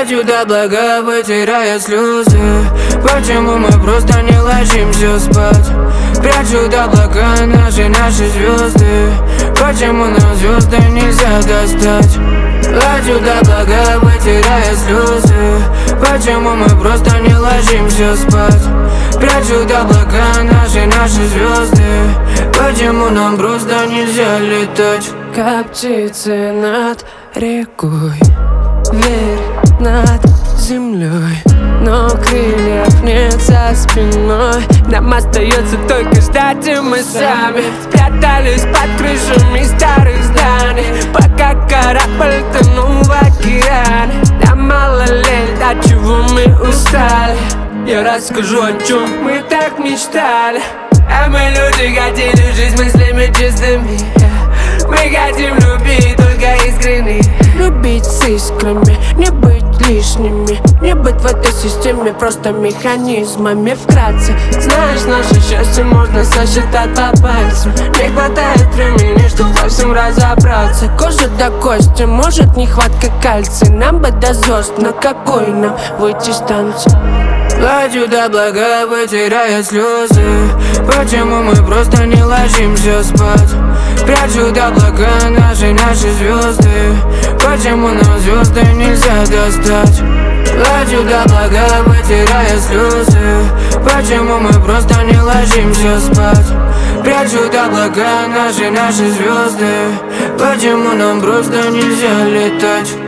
Плачут облака, вытирая слезы. Почему мы просто не ложимся спать? Прячут облака наши звезды. Почему нам звезды нельзя достать? Плачут облака, вытирая слезы. Почему мы просто не ложимся спать? Прячут облака наши звезды. Почему нам просто нельзя летать? Как птицы над рекой, вверх над землей, но крыльев нет за спиной. Нам остается только ждать, и мы сами спрятались под крышами старых зданий, пока корабль тонул в океане. Нам мало лет, от чего мы устали. Я расскажу, о чем мы так мечтали. А мы люди хотели жизнь мыслями чистыми. Мы хотим любить только искренне. Любить с искрами, не быть лишними. Не быть в этой системе просто механизмами. Вкратце, знаешь, наше счастье можно сосчитать по пальцам. Не хватает времени, чтобы во всем разобраться. Кожа до кости, может нехватка кальция. Нам бы до звезд, но какой нам выйти с танца? Плачут облака, вытирая слезы. Почему мы просто не ложимся спать? Прячут облака наши звезды. Почему нам звезды нельзя достать? Плачут облака, вытирая слезы. Почему мы просто не ложимся спать? Прячут облака наши звезды. Почему нам просто нельзя летать?